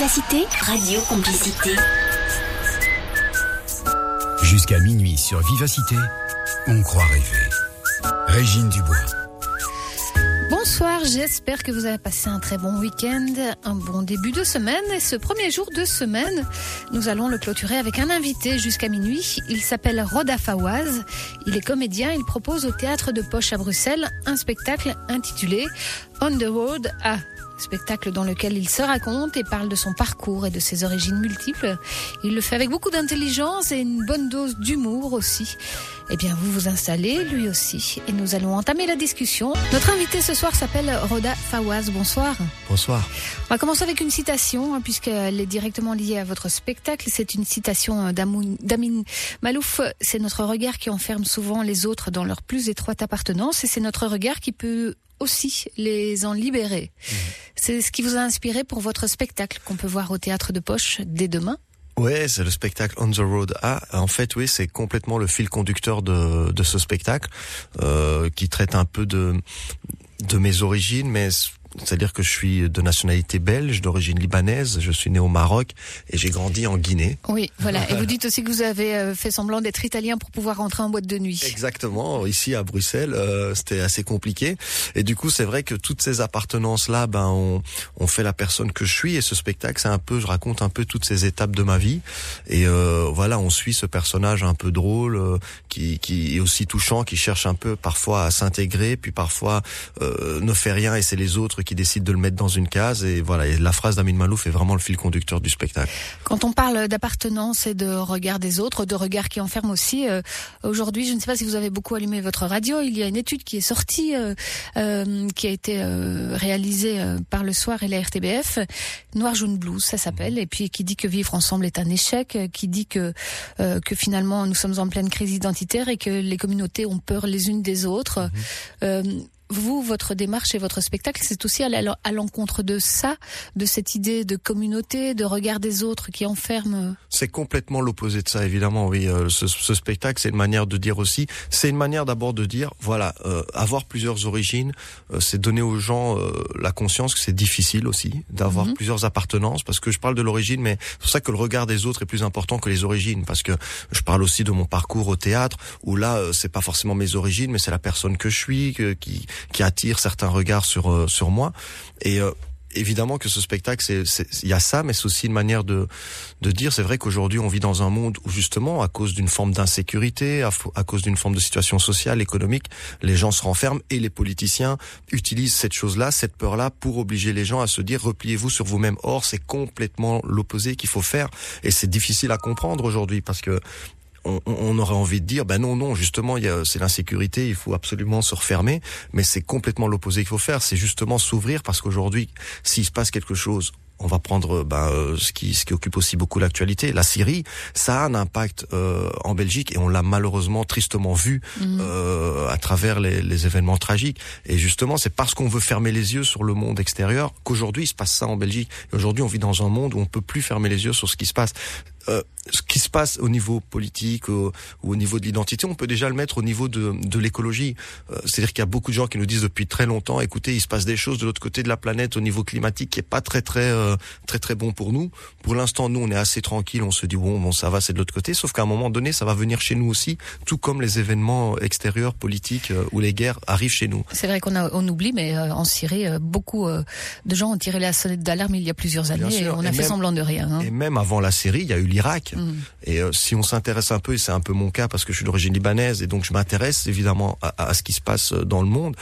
Vivacité, radio complicité. Jusqu'à minuit sur Vivacité, on croit rêver. Régine Dubois. Bonsoir, j'espère que vous avez passé un très bon week-end, un bon début de semaine. Et ce premier jour de semaine, nous allons le clôturer avec un invité jusqu'à minuit. Il s'appelle Roda Fawaz. Il est comédien. Il propose au Théâtre de Poche à Bruxelles un spectacle intitulé On the Road à... Spectacle dans lequel il se raconte et parle de son parcours et de ses origines multiples. Il le fait avec beaucoup d'intelligence et une bonne dose d'humour aussi. Eh bien, vous vous installez, lui aussi, et nous allons entamer la discussion. Notre invité ce soir s'appelle Roda Fawaz. Bonsoir. Bonsoir. On va commencer avec une citation, puisqu'elle est directement liée à votre spectacle. C'est une citation d'Amin Malouf. C'est notre regard qui enferme souvent les autres dans leur plus étroite appartenance, et c'est notre regard qui peut aussi les en libérer. C'est ce qui vous a inspiré pour votre spectacle qu'on peut voir au Théâtre de Poche dès demain. Ouais, c'est le spectacle On the Road A. En fait, oui, c'est complètement le fil conducteur de ce spectacle, qui traite un peu de mes origines, mais c'est-à-dire que je suis de nationalité belge, d'origine libanaise, je suis né au Maroc et j'ai grandi en Guinée. Oui, voilà. Et vous dites aussi que vous avez fait semblant d'être italien pour pouvoir rentrer en boîte de nuit. Exactement. Ici à Bruxelles, c'était assez compliqué. Et du coup, c'est vrai que toutes ces appartenances-là, on fait la personne que je suis. Et ce spectacle, je raconte un peu toutes ces étapes de ma vie. Et voilà, on suit ce personnage un peu drôle, qui est aussi touchant, qui cherche un peu parfois à s'intégrer, puis parfois ne fait rien et c'est les autres qui décide de le mettre dans une case. Et voilà, et la phrase d'Amin Malouf est vraiment le fil conducteur du spectacle. Quand on parle d'appartenance et de regard des autres, de regard qui enferme aussi, aujourd'hui, je ne sais pas si vous avez beaucoup allumé votre radio, il y a une étude qui est sortie, qui a été réalisée par Le Soir et la RTBF, Noir, Jaune, Blues, ça s'appelle, et puis qui dit que vivre ensemble est un échec, qui dit que finalement nous sommes en pleine crise identitaire et que les communautés ont peur les unes des autres. Vous, votre démarche et votre spectacle, c'est aussi à l'encontre de ça, de cette idée de communauté, de regard des autres qui enferme. C'est complètement l'opposé de ça, évidemment, oui. Ce spectacle, c'est une manière de dire aussi, c'est une manière d'abord de dire, voilà, avoir plusieurs origines, c'est donner aux gens la conscience que c'est difficile aussi d'avoir plusieurs appartenances, parce que je parle de l'origine, mais c'est pour ça que le regard des autres est plus important que les origines, parce que je parle aussi de mon parcours au théâtre, où là, c'est pas forcément mes origines, mais c'est la personne que je suis, qui attire certains regards sur moi. Et évidemment que ce spectacle, il y a ça, mais c'est aussi une manière de dire, c'est vrai qu'aujourd'hui on vit dans un monde où justement, à cause d'une forme d'insécurité, à cause d'une forme de situation sociale, économique, les gens se renferment et les politiciens utilisent cette chose-là, cette peur-là, pour obliger les gens à se dire repliez-vous sur vous-même. Or, c'est complètement l'opposé qu'il faut faire, et c'est difficile à comprendre aujourd'hui parce que on aurait envie de dire, non, justement, c'est l'insécurité, il faut absolument se refermer, mais c'est complètement l'opposé qu'il faut faire, c'est justement s'ouvrir, parce qu'aujourd'hui, s'il se passe quelque chose, on va prendre ce qui occupe aussi beaucoup l'actualité, la Syrie, ça a un impact en Belgique, et on l'a malheureusement tristement vu à travers les événements tragiques. Et justement, c'est parce qu'on veut fermer les yeux sur le monde extérieur qu'aujourd'hui il se passe ça en Belgique. Et aujourd'hui, on vit dans un monde où on peut plus fermer les yeux sur ce qui se passe. Ce qui se passe au niveau politique ou au niveau de l'identité, on peut déjà le mettre au niveau de l'écologie. C'est-à-dire qu'il y a beaucoup de gens qui nous disent depuis très longtemps, écoutez, il se passe des choses de l'autre côté de la planète au niveau climatique qui est pas très bon pour nous. Pour l'instant, nous, on est assez tranquille, on se dit bon, ça va, c'est de l'autre côté. Sauf qu'à un moment donné, ça va venir chez nous aussi, tout comme les événements extérieurs, politiques ou les guerres arrivent chez nous. C'est vrai qu'on oublie, mais en Syrie, beaucoup de gens ont tiré la sonnette d'alarme il y a plusieurs années, et on a fait semblant de rien. Et même avant la Syrie, il y a eu l'Irak. Et si on s'intéresse un peu, et c'est un peu mon cas parce que je suis d'origine libanaise et donc je m'intéresse évidemment à ce qui se passe dans le monde,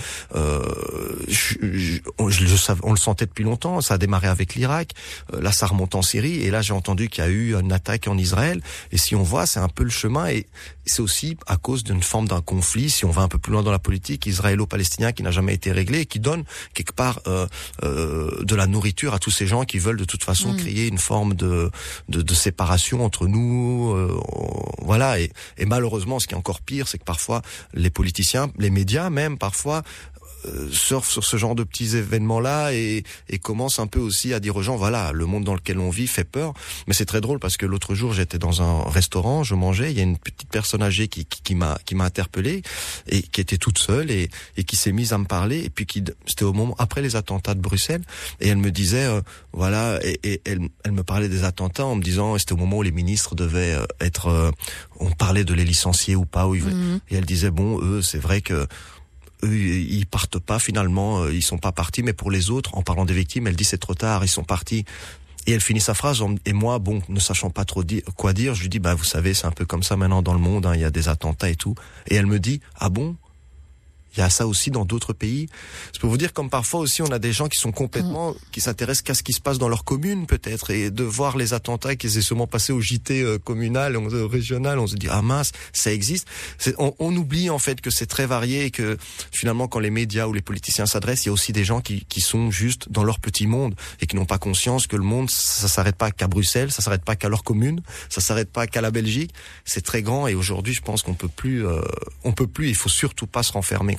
on le sentait depuis longtemps, ça a démarré avec l'Irak, là ça remonte en Syrie, et là j'ai entendu qu'il y a eu une attaque en Israël, et si on voit, c'est un peu le chemin, et c'est aussi à cause d'une forme d'un conflit, si on va un peu plus loin dans la politique, israélo-palestinien, qui n'a jamais été réglé, et qui donne quelque part de la nourriture à tous ces gens qui veulent de toute façon créer une forme de séparation entre nous, voilà. Et malheureusement, ce qui est encore pire, c'est que parfois les politiciens, les médias même parfois surfe sur ce genre de petits événements-là et commence un peu aussi à dire aux gens, voilà, le monde dans lequel on vit fait peur. Mais c'est très drôle parce que l'autre jour, j'étais dans un restaurant, je mangeais, il y a une petite personne âgée qui m'a interpellé et qui était toute seule et qui s'est mise à me parler et puis c'était au moment après les attentats de Bruxelles et elle me disait, voilà, et elle me parlait des attentats en me disant, c'était au moment où les ministres devaient on parlait de les licencier ou pas, et elle disait, bon, eux, c'est vrai que eux, ils partent pas finalement, ils sont pas partis, mais pour les autres, en parlant des victimes, elle dit c'est trop tard, ils sont partis. Et elle finit sa phrase, et moi, bon, ne sachant pas trop quoi dire, je lui dis, vous savez, c'est un peu comme ça maintenant dans le monde, il y a des attentats et tout. Et elle me dit, ah bon? Il y a ça aussi dans d'autres pays. Je peux vous dire comme parfois aussi on a des gens qui sont complètement, qui s'intéressent qu'à ce qui se passe dans leur commune peut-être, et de voir les attentats qui s'est sûrement passé au JT communal, régional, on se dit ah mince, ça existe. On oublie en fait que c'est très varié et que finalement quand les médias ou les politiciens s'adressent, il y a aussi des gens qui sont juste dans leur petit monde et qui n'ont pas conscience que le monde ça s'arrête pas qu'à Bruxelles, ça s'arrête pas qu'à leur commune, ça s'arrête pas qu'à la Belgique. C'est très grand et aujourd'hui je pense qu'on peut plus, il faut surtout pas se renfermer.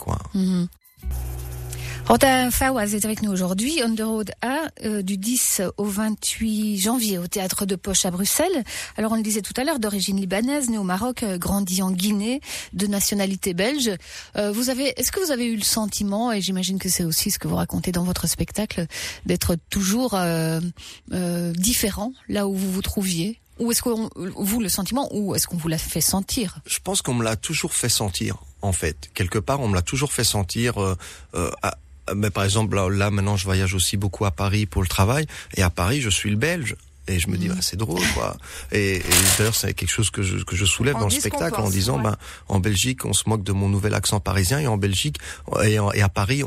Roda Fawaz est avec nous aujourd'hui, on the road A, du 10 au 28 janvier au Théâtre de Poche à Bruxelles. Alors on le disait tout à l'heure, d'origine libanaise, né au Maroc, grandi en Guinée, de nationalité belge. Est-ce que vous avez eu le sentiment, et j'imagine que c'est aussi ce que vous racontez dans votre spectacle, d'être toujours différent là où vous vous trouviez? Ou est-ce qu'on vous le sentiment, ou est-ce qu'on vous l'a fait sentir? Je pense qu'on me l'a toujours fait sentir, en fait. Quelque part, on me l'a toujours fait sentir. Mais par exemple, là, maintenant, je voyage aussi beaucoup à Paris pour le travail. Et à Paris, je suis le Belge. Et je me dis, c'est drôle, quoi. Et d'ailleurs, c'est quelque chose que je soulève dans le spectacle en disant, en Belgique, on se moque de mon nouvel accent parisien, et en Belgique, et à Paris,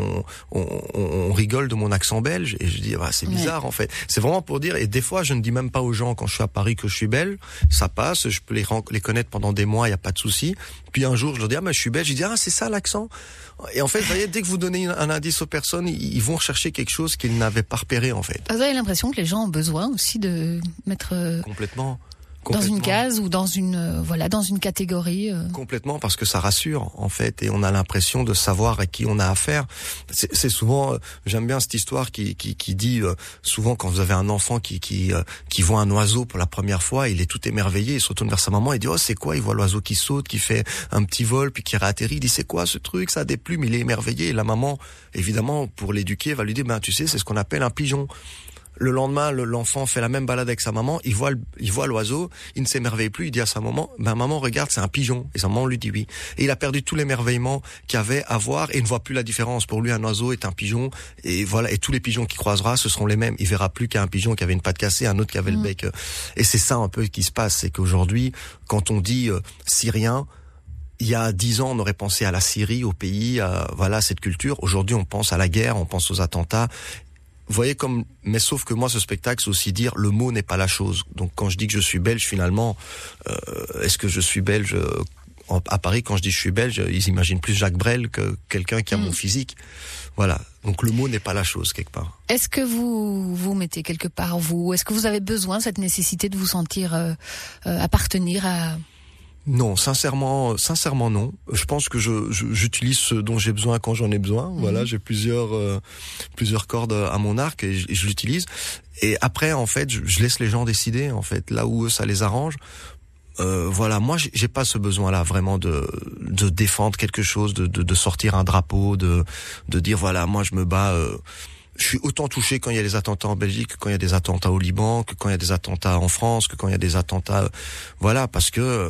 on rigole de mon accent belge. Et je dis, c'est bizarre, en fait. C'est vraiment pour dire, et des fois, je ne dis même pas aux gens quand je suis à Paris que je suis belge. Ça passe, je peux les connaître pendant des mois, il y a pas de souci. Puis un jour, je leur dis, je suis belge. Ils disent, c'est ça l'accent. Et en fait, vous voyez, dès que vous donnez un indice aux personnes, ils vont rechercher quelque chose qu'ils n'avaient pas repéré, en fait. Vous avez l'impression que les gens ont besoin aussi de mettre complètement dans une case ou dans une dans une catégorie. Complètement, parce que ça rassure en fait, et on a l'impression de savoir à qui on a affaire. C'est souvent, j'aime bien cette histoire qui dit souvent quand vous avez un enfant qui voit un oiseau pour la première fois, il est tout émerveillé, il se retourne vers sa maman et dit c'est quoi? Il voit l'oiseau qui saute, qui fait un petit vol puis qui réatterrit. Il dit c'est quoi ce truc? Ça a des plumes. Il est émerveillé. Et la maman, évidemment, pour l'éduquer, va lui dire tu sais, c'est ce qu'on appelle un pigeon. Le lendemain, l'enfant fait la même balade avec sa maman, il voit l'oiseau, il ne s'émerveille plus, il dit à sa maman, maman regarde, c'est un pigeon. Et sa maman lui dit oui. Et il a perdu tout l'émerveillement qu'il y avait à voir et il ne voit plus la différence. Pour lui, un oiseau est un pigeon, et voilà, et tous les pigeons qu'il croisera, ce seront les mêmes. Il verra plus qu'un pigeon qui avait une patte cassée, un autre qui avait le bec. Et c'est ça un peu qui se passe, c'est qu'aujourd'hui, quand on dit syrien, il y a 10 ans, on aurait pensé à la Syrie, au pays, à cette culture. Aujourd'hui, on pense à la guerre, on pense aux attentats. Vous voyez mais sauf que moi, ce spectacle, c'est aussi dire le mot n'est pas la chose. Donc, quand je dis que je suis belge, finalement, est-ce que je suis belge à Paris? Quand je dis je suis belge, ils imaginent plus Jacques Brel que quelqu'un qui a mon physique. Voilà. Donc, le mot n'est pas la chose, quelque part. Est-ce que vous mettez quelque part, est-ce que vous avez besoin, cette nécessité de vous sentir appartenir à... Non, sincèrement non. Je pense que j'utilise ce dont j'ai besoin quand j'en ai besoin. Voilà, j'ai plusieurs cordes à mon arc et je l'utilise. Et après, en fait, je laisse les gens décider. En fait, là où eux, ça les arrange. Moi, j'ai pas ce besoin-là vraiment de défendre quelque chose, de sortir un drapeau, de dire voilà, moi je me bats. Je suis autant touché quand il y a des attentats en Belgique, que quand il y a des attentats au Liban, que quand il y a des attentats en France, que quand il y a des attentats. Voilà, parce que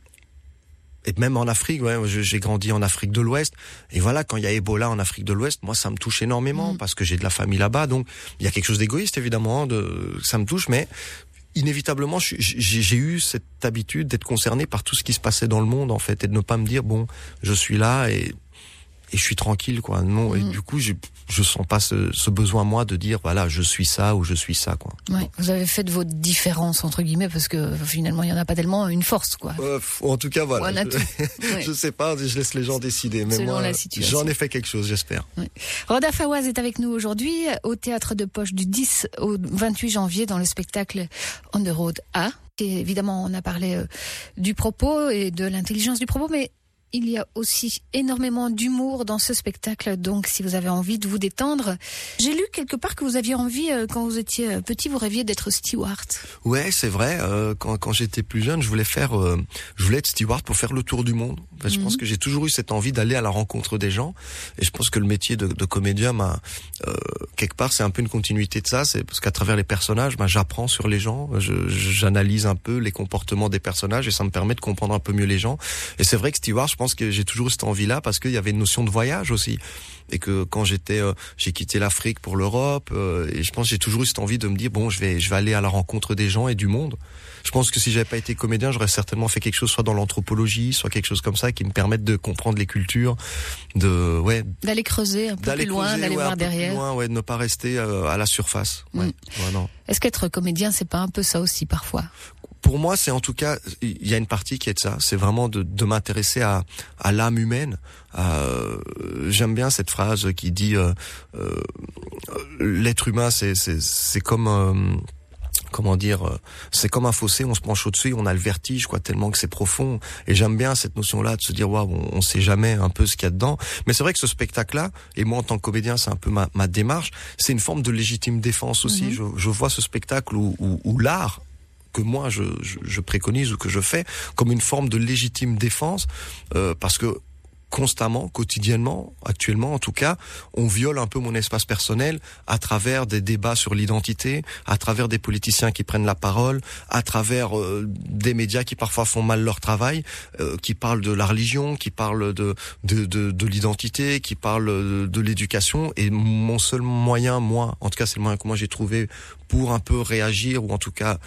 et même en Afrique, j'ai grandi en Afrique de l'Ouest, et voilà, quand il y a Ebola en Afrique de l'Ouest, moi ça me touche énormément parce que j'ai de la famille là-bas, donc il y a quelque chose d'égoïste évidemment, ça me touche, mais inévitablement j'ai eu cette habitude d'être concerné par tout ce qui se passait dans le monde en fait, et de ne pas me dire je suis là et je suis tranquille quoi. Non, et du coup je sens pas ce besoin moi de dire voilà, je suis ça ou je suis ça quoi. Ouais, vous avez fait de votre différence entre guillemets, parce que finalement il y en a pas tellement une force quoi. En tout cas voilà. Ouais. Je sais pas, je laisse les gens décider, mais selon moi j'en ai fait quelque chose, j'espère. Ouais. Roda Fawaz est avec nous aujourd'hui au Théâtre de Poche du 10 au 28 janvier dans le spectacle On the Road A. Et évidemment, on a parlé du propos et de l'intelligence du propos, mais il y a aussi énormément d'humour dans ce spectacle, donc si vous avez envie de vous détendre. J'ai lu quelque part que vous aviez envie, quand vous étiez petit, vous rêviez d'être steward. Ouais, c'est vrai. Quand j'étais plus jeune, je voulais être steward pour faire le tour du monde. En fait, je pense que j'ai toujours eu cette envie d'aller à la rencontre des gens, et je pense que le métier de comédien m'a quelque part, c'est un peu une continuité de ça. C'est parce qu'à travers les personnages, j'apprends sur les gens, j'analyse un peu les comportements des personnages, et ça me permet de comprendre un peu mieux les gens. Et c'est vrai que steward, je pense que j'ai toujours eu cette envie-là parce qu'il y avait une notion de voyage aussi, et que quand j'ai quitté l'Afrique pour l'Europe, et je pense que j'ai toujours eu cette envie de me dire bon, je vais aller à la rencontre des gens et du monde. Je pense que si j'avais pas été comédien, j'aurais certainement fait quelque chose soit dans l'anthropologie, soit quelque chose comme ça qui me permette de comprendre les cultures, d'aller creuser un peu plus loin, d'aller voir derrière. De ne pas rester à la surface. Est-ce qu'être comédien, c'est pas un peu ça aussi parfois? Pour moi, c'est en tout cas, il y a une partie qui est de ça. C'est vraiment de m'intéresser à l'âme humaine. J'aime bien cette phrase qui dit l'être humain, c'est comme c'est comme un fossé, on se penche au-dessus et on a le vertige, tellement que c'est profond. Et j'aime bien cette notion-là de se dire, waouh, on sait jamais un peu ce qu'il y a dedans. Mais c'est vrai que ce spectacle-là, et moi en tant que comédien, c'est un peu ma démarche, c'est une forme de légitime défense aussi. Je vois ce spectacle où l'art que moi je préconise ou que je fais comme une forme de légitime défense, parce que constamment, quotidiennement, actuellement en tout cas, on viole un peu mon espace personnel à travers des débats sur l'identité, à travers des politiciens qui prennent la parole, à travers des médias qui parfois font mal leur travail, qui parlent de la religion, qui parlent de l'identité, qui parlent de l'éducation. Et mon seul moyen, moi, en tout cas c'est le moyen que moi j'ai trouvé pour un peu réagir, ou en tout cas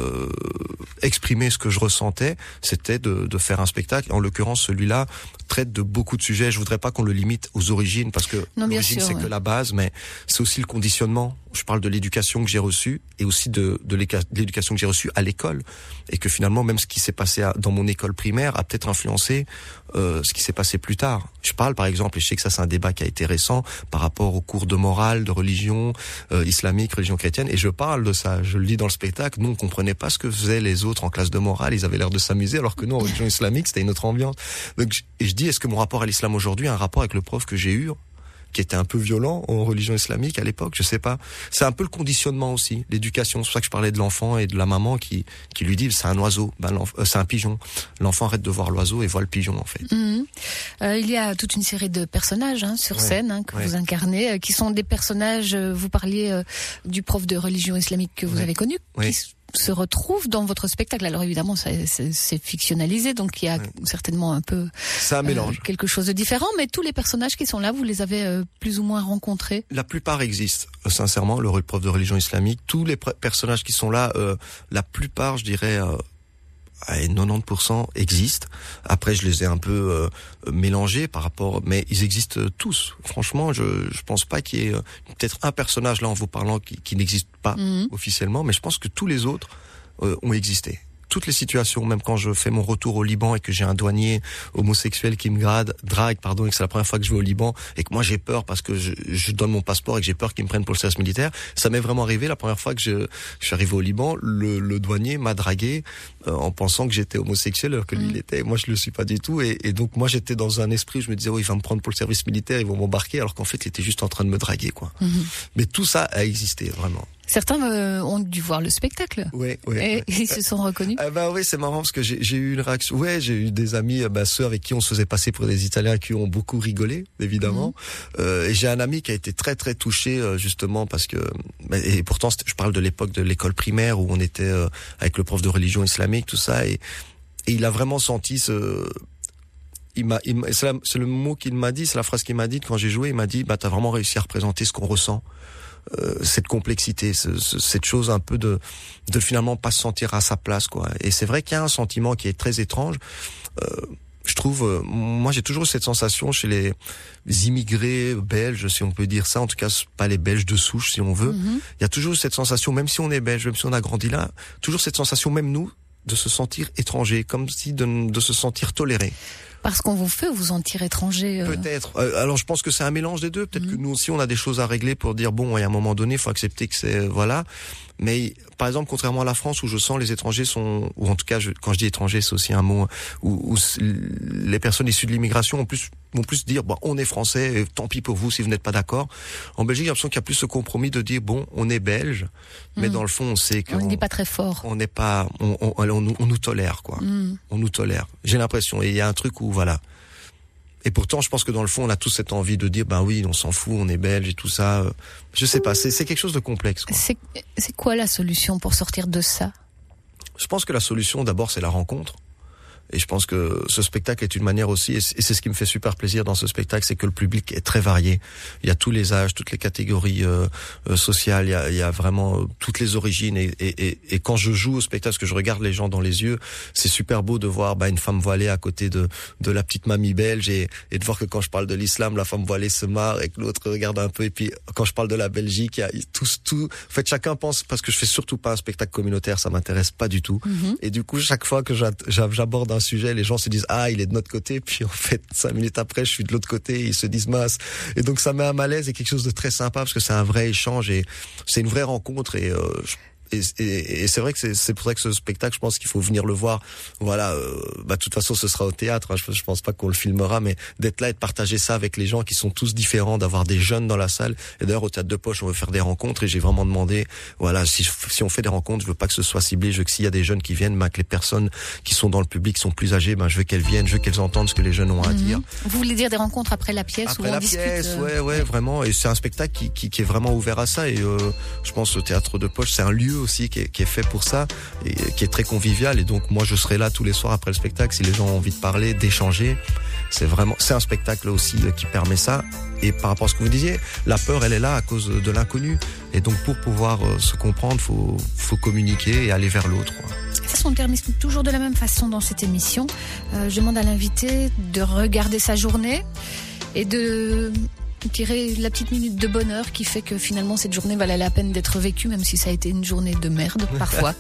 exprimer ce que je ressentais, c'était de faire un spectacle. En l'occurrence, celui-là traite de beaucoup de sujets. Je voudrais pas qu'on le limite aux origines, parce que l'origine c'est que la base, mais c'est aussi le conditionnement. Je parle de l'éducation que j'ai reçue, et aussi de l'éducation que j'ai reçue à l'école, et que finalement même ce qui s'est passé dans mon école primaire a peut-être influencé ce qui s'est passé plus tard. Je parle par exemple, et je sais que ça c'est un débat qui a été récent, par rapport aux cours de morale, de religion islamique, religion chrétienne, et je parle de ça, je le dis dans le spectacle. Nous on comprenait pas ce que faisaient les autres en classe de morale, ils avaient l'air de s'amuser, alors que nous en religion islamique c'était une autre ambiance. Donc je dis, est-ce que mon rapport à l'islam aujourd'hui a un rapport avec le prof que j'ai eu, qui était un peu violent en religion islamique à l'époque, je sais pas. C'est un peu le conditionnement aussi, l'éducation. C'est pour ça que je parlais de l'enfant et de la maman qui lui dit c'est un oiseau, c'est un pigeon. L'enfant arrête de voir l'oiseau et voit le pigeon en fait. Il y a toute une série de personnages sur scène que vous incarnez, qui sont des personnages. Vous parliez du prof de religion islamique que vous avez connu, qui se retrouve dans votre spectacle. Alors évidemment, c'est fictionnalisé, donc il y a certainement un peu quelque chose de différent, mais tous les personnages qui sont là, vous les avez plus ou moins rencontrés? La plupart existent, sincèrement, le prof de religion islamique. Tous les personnages qui sont là, la plupart, je dirais... 90% existent. Après, je les ai un peu mélangés par rapport, mais ils existent tous. Franchement, je pense pas qu'il y ait peut-être un personnage là en vous parlant qui n'existe pas officiellement, mais je pense que tous les autres ont existé. Toutes les situations, même quand je fais mon retour au Liban et que j'ai un douanier homosexuel qui me drague, et que c'est la première fois que je vais au Liban et que moi j'ai peur parce que je donne mon passeport et que j'ai peur qu'ils me prennent pour le service militaire. Ça m'est vraiment arrivé la première fois que je suis arrivé au Liban, le douanier m'a dragué en pensant que j'étais homosexuel alors que lui il était. Moi je le suis pas du tout, et donc moi j'étais dans un esprit, je me disais il va me prendre pour le service militaire, ils vont m'embarquer, alors qu'en fait il était juste en train de me draguer Mais tout ça a existé vraiment. Certains ont dû voir le spectacle. Et ils se sont reconnus. Oui, c'est marrant parce que j'ai eu une réaction. J'ai eu des amis, ceux avec qui on se faisait passer pour des Italiens, qui ont beaucoup rigolé, évidemment. Et j'ai un ami qui a été très très touché justement parce que, et pourtant je parle de l'époque de l'école primaire où on était avec le prof de religion islamique, tout ça, et il a vraiment senti c'est le mot qu'il m'a dit, c'est la phrase qu'il m'a dit quand j'ai joué. Il m'a dit t'as vraiment réussi à représenter ce qu'on ressent. Cette complexité, cette chose un peu de finalement pas se sentir à sa place, Et c'est vrai qu'il y a un sentiment qui est très étrange. Je trouve, moi j'ai toujours cette sensation chez les immigrés belges, si on peut dire ça, en tout cas pas les Belges de souche si on veut. Il y a toujours cette sensation, même si on est belge, même si on a grandi là, toujours cette sensation, même nous, de se sentir étranger, comme si de se sentir toléré. Parce qu'on vous fait vous sentir étranger. Peut-être. Alors je pense que c'est un mélange des deux. Peut-être que nous aussi on a des choses à régler pour dire bon, à un moment donné, il faut accepter que c'est voilà. Mais par exemple, contrairement à la France où je sens les étrangers sont, ou en tout cas quand je dis étranger, c'est aussi un mot où les personnes issues de l'immigration vont plus dire bon, on est français, et tant pis pour vous si vous n'êtes pas d'accord. En Belgique, j'ai l'impression qu'il y a plus ce compromis de dire bon, on est belge, mais dans le fond, on sait qu'on n'est pas très fort. On n'est pas, on nous tolère quoi. On nous tolère. J'ai l'impression. Et il y a un truc où voilà. Et pourtant, je pense que dans le fond, on a tous cette envie de dire, ben oui, on s'en fout, on est belge et tout ça. Je sais pas, c'est quelque chose de complexe, quoi. C'est quoi la solution pour sortir de ça? Je pense que la solution, d'abord, c'est la rencontre. Et je pense que ce spectacle est une manière aussi, et c'est ce qui me fait super plaisir dans ce spectacle, c'est que le public est très varié. Il y a tous les âges, toutes les catégories sociales, il y a vraiment toutes les origines. Et quand je joue au spectacle, parce que je regarde les gens dans les yeux, c'est super beau de voir une femme voilée à côté de la petite mamie belge, et de voir que quand je parle de l'islam, la femme voilée se marre et que l'autre regarde un peu. Et puis quand je parle de la Belgique, il y a tout. En fait, chacun pense, parce que je fais surtout pas un spectacle communautaire, ça m'intéresse pas du tout. Et du coup, chaque fois que j'aborde un sujet, les gens se disent il est de notre côté, puis en fait 5 minutes après je suis de l'autre côté et ils se disent mince. Et donc ça met un malaise et quelque chose de très sympa parce que c'est un vrai échange et c'est une vraie rencontre et c'est vrai que c'est pour ça que ce spectacle, je pense qu'il faut venir le voir. Voilà, de toute façon ce sera au théâtre, je pense pas qu'on le filmera, mais d'être là et de partager ça avec les gens qui sont tous différents, d'avoir des jeunes dans la salle. Et d'ailleurs au Théâtre de Poche on veut faire des rencontres et j'ai vraiment demandé, voilà, si on fait des rencontres, je veux pas que ce soit ciblé, je veux que s'il y a des jeunes qui viennent, que les personnes qui sont dans le public sont plus âgées, je veux qu'elles viennent, je veux qu'elles entendent ce que les jeunes ont à dire. Vous voulez dire des rencontres après la pièce après où on discute, ouais, vraiment. Et c'est un spectacle qui est vraiment ouvert à ça. Et je pense au Théâtre de Poche, c'est un lieu aussi qui est fait pour ça et qui est très convivial. Et donc moi je serai là tous les soirs après le spectacle si les gens ont envie de parler, d'échanger. C'est un spectacle aussi qui permet ça. Et par rapport à ce que vous disiez, la peur elle est là à cause de l'inconnu. Et donc pour pouvoir se comprendre, faut communiquer et aller vers l'autre. Ça, on termine toujours de la même façon dans cette émission. Je demande à l'invité de regarder sa journée et de tirer la petite minute de bonheur qui fait que finalement cette journée valait la peine d'être vécue, même si ça a été une journée de merde parfois.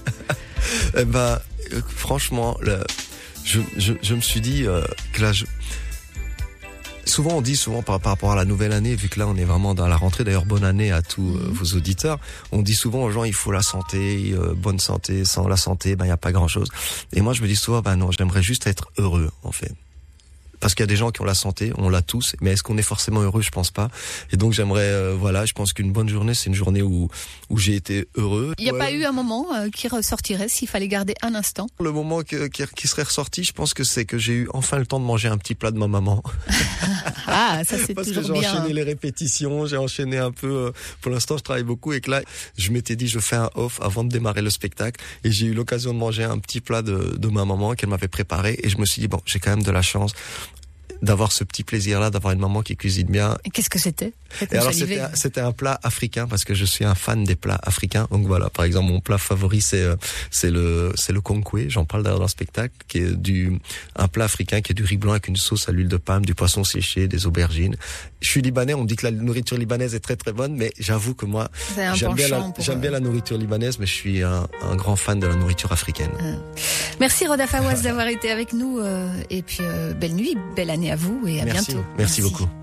Franchement, je me suis dit que là, souvent on dit par rapport à la nouvelle année, vu que là on est vraiment dans la rentrée, d'ailleurs bonne année à tous vos auditeurs, on dit souvent aux gens il faut la santé, bonne santé, sans la santé il y a pas grand chose. Et moi je me dis souvent non, j'aimerais juste être heureux en fait. Parce qu'il y a des gens qui ont la santé, on l'a tous, mais est-ce qu'on est forcément heureux? Je pense pas. Et donc j'aimerais, je pense qu'une bonne journée, c'est une journée où j'ai été heureux. Il n'y a pas eu un moment qui ressortirait s'il fallait garder un instant? Le moment qui serait ressorti, je pense que c'est que j'ai eu enfin le temps de manger un petit plat de ma maman. Ça c'est parce toujours que j'ai bien. enchaîné les répétitions, j'ai enchaîné un peu. Pour l'instant, je travaille beaucoup et que là, je m'étais dit, je fais un off avant de démarrer le spectacle et j'ai eu l'occasion de manger un petit plat de ma maman qu'elle m'avait préparé et je me suis dit j'ai quand même de la chance d'avoir ce petit plaisir-là, d'avoir une maman qui cuisine bien. Et qu'est-ce que c'était? Et alors c'était un plat africain parce que je suis un fan des plats africains. Donc voilà, par exemple mon plat favori c'est le konkoué, j'en parle d'ailleurs dans le spectacle, qui est un plat africain qui est du riz blanc avec une sauce à l'huile de palme, du poisson séché, des aubergines. Je suis libanais, on me dit que la nourriture libanaise est très très bonne, mais j'avoue que moi j'aime bien la nourriture libanaise, mais je suis un grand fan de la nourriture africaine. Merci Roda Fawaz d'avoir été avec nous et puis belle nuit, belle année à vous et à bientôt. Merci beaucoup.